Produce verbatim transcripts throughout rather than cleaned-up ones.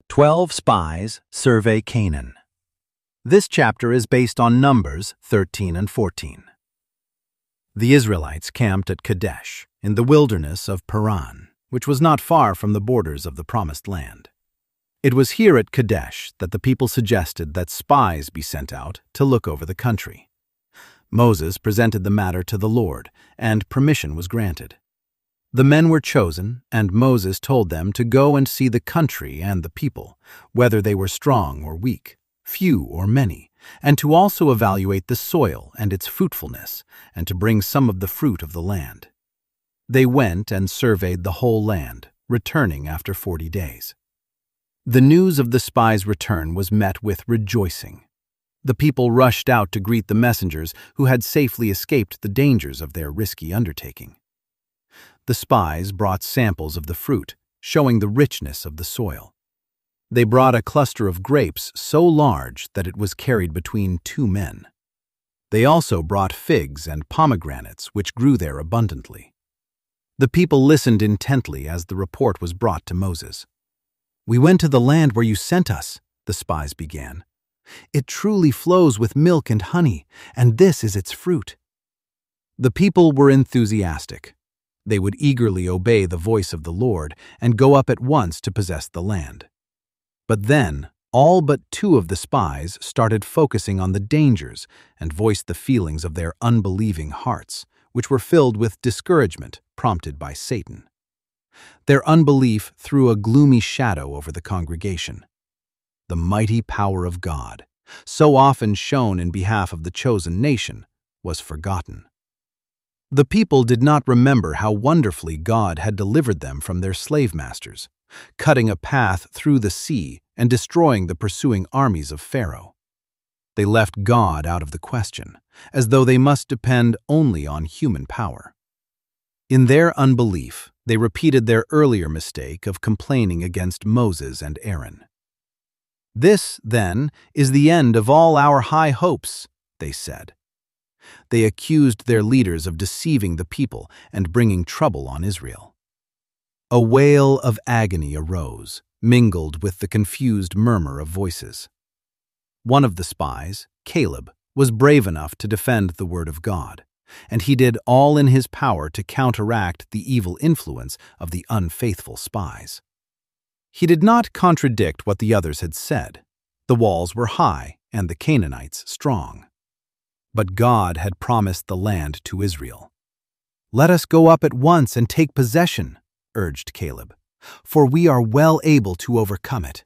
Twelve Spies Survey Canaan. This chapter is based on Numbers thirteen and fourteen. The Israelites camped at Kadesh, in the wilderness of Paran, which was not far from the borders of the Promised Land. It was here at Kadesh that the people suggested that spies be sent out to look over the country. Moses presented the matter to the Lord, and permission was granted. The men were chosen, and Moses told them to go and see the country and the people, whether they were strong or weak, few or many, and to also evaluate the soil and its fruitfulness, and to bring some of the fruit of the land. They went and surveyed the whole land, returning after forty days. The news of the spies' return was met with rejoicing. The people rushed out to greet the messengers who had safely escaped the dangers of their risky undertaking. The spies brought samples of the fruit, showing the richness of the soil. They brought a cluster of grapes so large that it was carried between two men. They also brought figs and pomegranates, which grew there abundantly. The people listened intently as the report was brought to Moses. "We went to the land where you sent us," the spies began. "It truly flows with milk and honey, and this is its fruit." The people were enthusiastic. They would eagerly obey the voice of the Lord and go up at once to possess the land. But then, all but two of the spies started focusing on the dangers and voiced the feelings of their unbelieving hearts, which were filled with discouragement prompted by Satan. Their unbelief threw a gloomy shadow over the congregation. The mighty power of God, so often shown in behalf of the chosen nation, was forgotten. The people did not remember how wonderfully God had delivered them from their slave masters, cutting a path through the sea and destroying the pursuing armies of Pharaoh. They left God out of the question, as though they must depend only on human power. In their unbelief, they repeated their earlier mistake of complaining against Moses and Aaron. "This, then, is the end of all our high hopes," they said. They accused their leaders of deceiving the people and bringing trouble on Israel. A wail of agony arose, mingled with the confused murmur of voices. One of the spies, Caleb, was brave enough to defend the word of God, and he did all in his power to counteract the evil influence of the unfaithful spies. He did not contradict what the others had said. The walls were high and the Canaanites strong. But God had promised the land to Israel. "Let us go up at once and take possession," urged Caleb, "for we are well able to overcome it."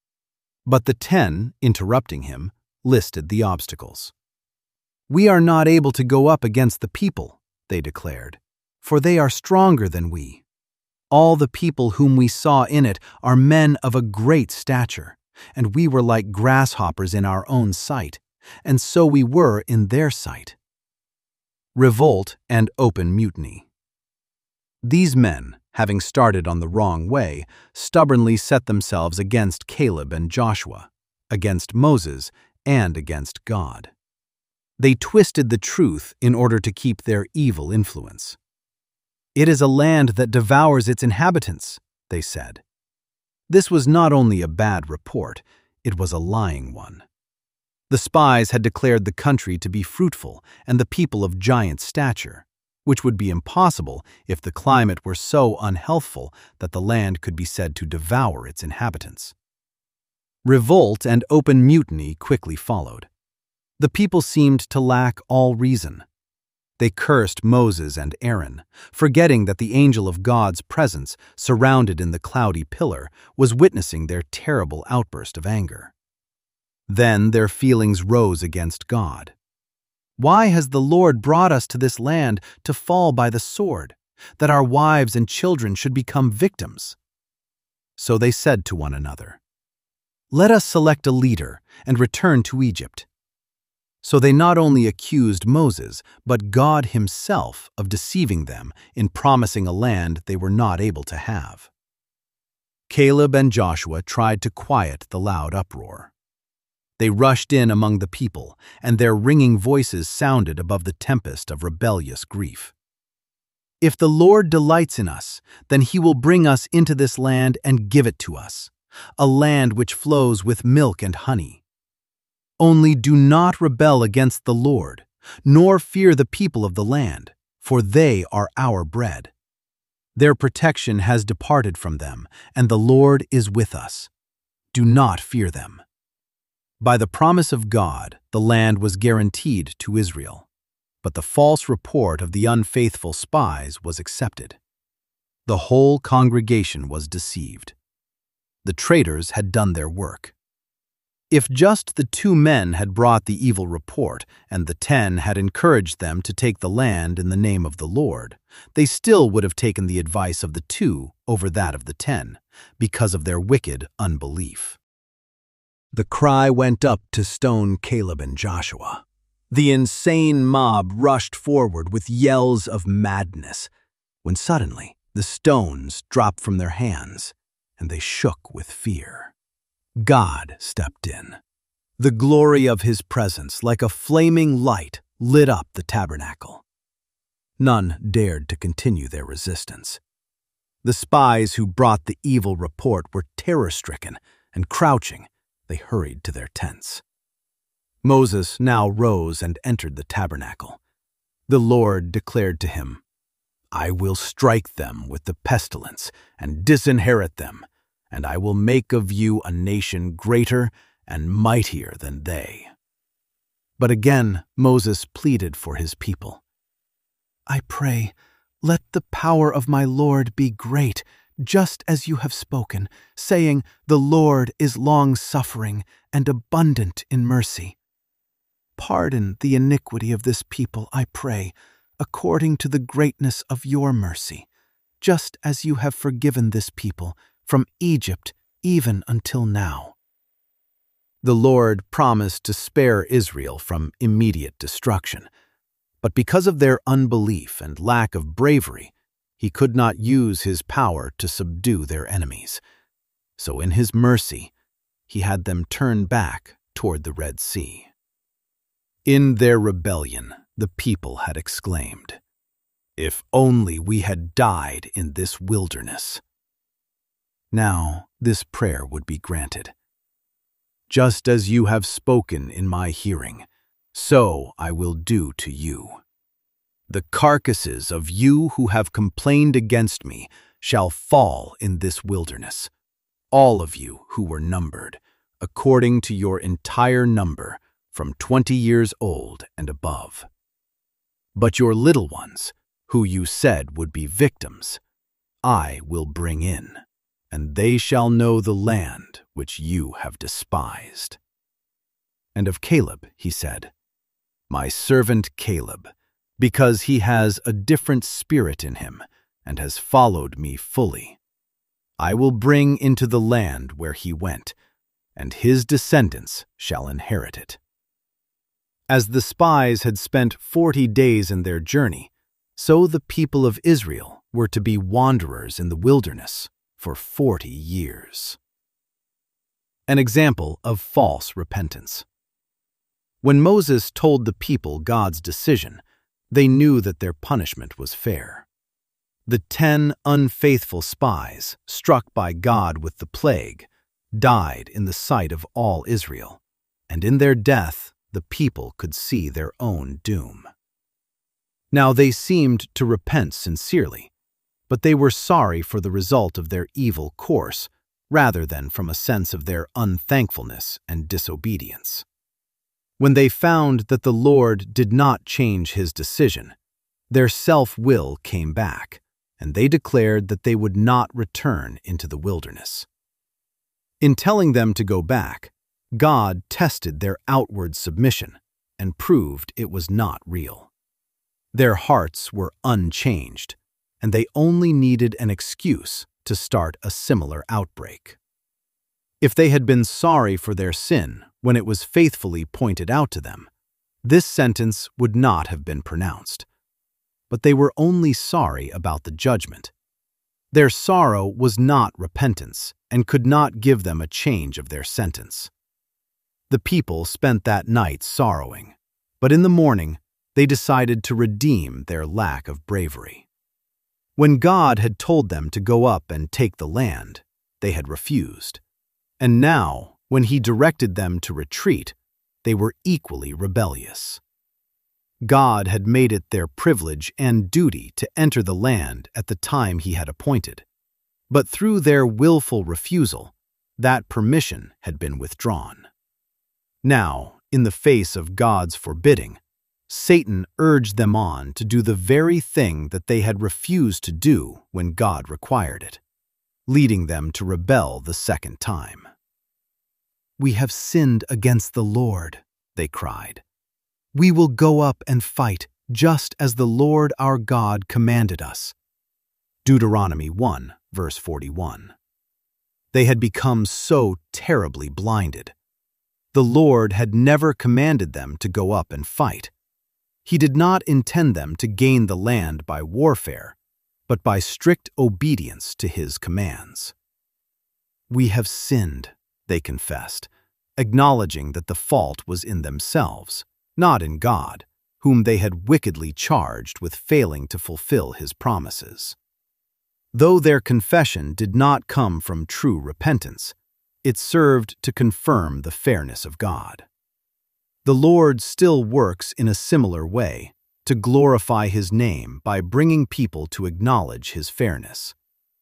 But the ten, interrupting him, listed the obstacles. "We are not able to go up against the people," they declared, "for they are stronger than we. All the people whom we saw in it are men of a great stature, and we were like grasshoppers in our own sight, and so we were in their sight." Revolt and open mutiny. These men, having started on the wrong way, stubbornly set themselves against Caleb and Joshua, against Moses, and against God. They twisted the truth in order to keep their evil influence. "It is a land that devours its inhabitants," they said. This was not only a bad report, it was a lying one. The spies had declared the country to be fruitful and the people of giant stature, which would be impossible if the climate were so unhealthful that the land could be said to devour its inhabitants. Revolt and open mutiny quickly followed. The people seemed to lack all reason. They cursed Moses and Aaron, forgetting that the angel of God's presence, surrounded in the cloudy pillar, was witnessing their terrible outburst of anger. Then their feelings rose against God. "Why has the Lord brought us to this land to fall by the sword, that our wives and children should become victims?" So they said to one another, "Let us select a leader and return to Egypt." So they not only accused Moses, but God himself of deceiving them in promising a land they were not able to have. Caleb and Joshua tried to quiet the loud uproar. They rushed in among the people, and their ringing voices sounded above the tempest of rebellious grief. "If the Lord delights in us, then he will bring us into this land and give it to us. a land which flows with milk and honey. Only do not rebel against the Lord, nor fear the people of the land, for they are our bread. Their protection has departed from them, and the Lord is with us. Do not fear them." By the promise of God, the land was guaranteed to Israel, but the false report of the unfaithful spies was accepted. The whole congregation was deceived. The traitors had done their work. If just the two men had brought the evil report and the ten had encouraged them to take the land in the name of the Lord, they still would have taken the advice of the two over that of the ten, because of their wicked unbelief. The cry went up to stone Caleb and Joshua. The insane mob rushed forward with yells of madness, when suddenly the stones dropped from their hands, and they shook with fear. God stepped in. The glory of his presence, like a flaming light, lit up the tabernacle. None dared to continue their resistance. The spies who brought the evil report were terror-stricken, and crouching, they hurried to their tents. Moses now rose and entered the tabernacle. The Lord declared to him, "I will strike them with the pestilence and disinherit them, and I will make of you a nation greater and mightier than they." But again Moses pleaded for his people. "I pray, let the power of my Lord be great, just as you have spoken, saying, 'The Lord is long-suffering and abundant in mercy.' Pardon the iniquity of this people, I pray, according to the greatness of your mercy, just as you have forgiven this people from Egypt even until now." The Lord promised to spare Israel from immediate destruction, but because of their unbelief and lack of bravery, he could not use his power to subdue their enemies. So in his mercy, he had them turn back toward the Red Sea. In their rebellion, the people had exclaimed, "If only we had died in this wilderness." Now this prayer would be granted. "Just as you have spoken in my hearing, so I will do to you. The carcasses of you who have complained against me shall fall in this wilderness, all of you who were numbered, according to your entire number, from twenty years old and above. But your little ones, who you said would be victims, I will bring in, and they shall know the land which you have despised." And of Caleb he said, "My servant Caleb, because he has a different spirit in him and has followed me fully, I will bring into the land where he went, and his descendants shall inherit it." As the spies had spent forty days in their journey, so the people of Israel were to be wanderers in the wilderness for forty years. An example of false repentance. When Moses told the people God's decision, they knew that their punishment was fair. The ten unfaithful spies, struck by God with the plague, died in the sight of all Israel, and in their death the people could see their own doom. Now they seemed to repent sincerely, but they were sorry for the result of their evil course, rather than from a sense of their unthankfulness and disobedience. When they found that the Lord did not change his decision, their self-will came back, and they declared that they would not return into the wilderness. In telling them to go back, God tested their outward submission and proved it was not real. Their hearts were unchanged, and they only needed an excuse to start a similar outbreak. If they had been sorry for their sin when it was faithfully pointed out to them, this sentence would not have been pronounced. But they were only sorry about the judgment. Their sorrow was not repentance and could not give them a change of their sentence. The people spent that night sorrowing, but in the morning they decided to redeem their lack of bravery. When God had told them to go up and take the land, they had refused, And now, when he directed them to retreat, they were equally rebellious. God had made it their privilege and duty to enter the land at the time he had appointed, but through their willful refusal, that permission had been withdrawn. Now, in the face of God's forbidding, Satan urged them on to do the very thing that they had refused to do when God required it, leading them to rebel the second time. "We have sinned against the Lord," they cried. "We will go up and fight, just as the Lord our God commanded us." Deuteronomy one, verse forty-one. They had become so terribly blinded. The Lord had never commanded them to go up and fight. He did not intend them to gain the land by warfare, but by strict obedience to his commands. "We have sinned," they confessed, acknowledging that the fault was in themselves, not in God, whom they had wickedly charged with failing to fulfill his promises. Though their confession did not come from true repentance, it served to confirm the fairness of God. The Lord still works in a similar way to glorify his name by bringing people to acknowledge his fairness.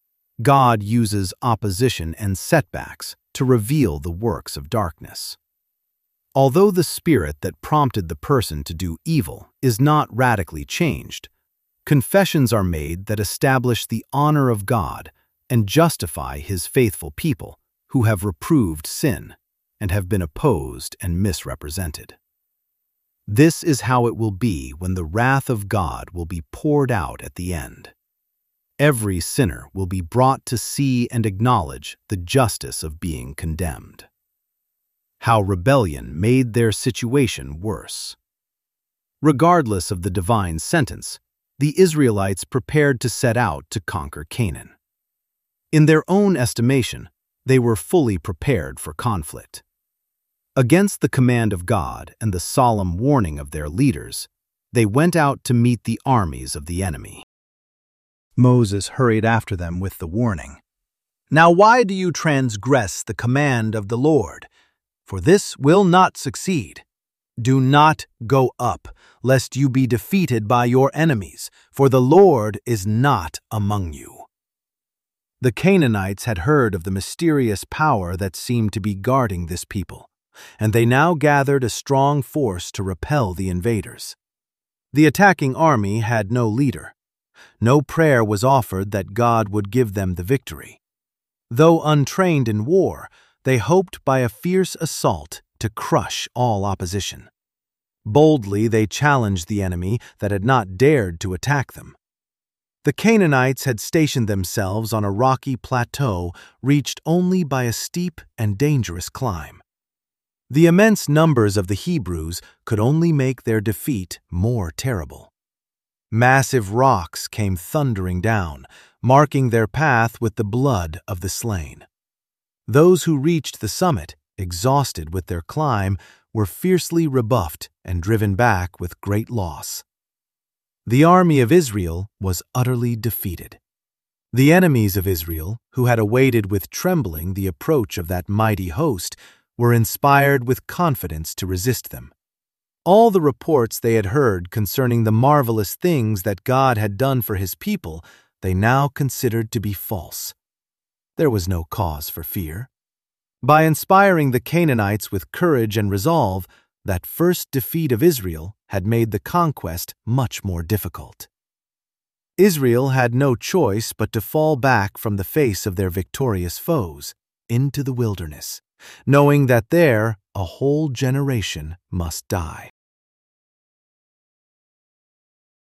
God uses opposition and setbacks to reveal the works of darkness. Although the spirit that prompted the person to do evil is not radically changed, confessions are made that establish the honor of God and justify his faithful people who have reproved sin and have been opposed and misrepresented. This is how it will be when the wrath of God will be poured out at the end. Every sinner will be brought to see and acknowledge the justice of being condemned. How rebellion made their situation worse. Regardless of the divine sentence, the Israelites prepared to set out to conquer Canaan. In their own estimation, they were fully prepared for conflict. Against the command of God and the solemn warning of their leaders, they went out to meet the armies of the enemy. Moses hurried after them with the warning, "Now why do you transgress the command of the Lord? For this will not succeed. Do not go up, lest you be defeated by your enemies, for the Lord is not among you." The Canaanites had heard of the mysterious power that seemed to be guarding this people, and they now gathered a strong force to repel the invaders. The attacking army had no leader. No prayer was offered that God would give them the victory. Though untrained in war, they hoped by a fierce assault to crush all opposition. Boldly they challenged the enemy that had not dared to attack them. The Canaanites had stationed themselves on a rocky plateau reached only by a steep and dangerous climb. The immense numbers of the Hebrews could only make their defeat more terrible. Massive rocks came thundering down, marking their path with the blood of the slain. Those who reached the summit, exhausted with their climb, were fiercely rebuffed and driven back with great loss. The army of Israel was utterly defeated. The enemies of Israel, who had awaited with trembling the approach of that mighty host, were inspired with confidence to resist them. All the reports they had heard concerning the marvelous things that God had done for his people, they now considered to be false. There was no cause for fear. By inspiring the Canaanites with courage and resolve, that first defeat of Israel had made the conquest much more difficult. Israel had no choice but to fall back from the face of their victorious foes into the wilderness, knowing that there a whole generation must die.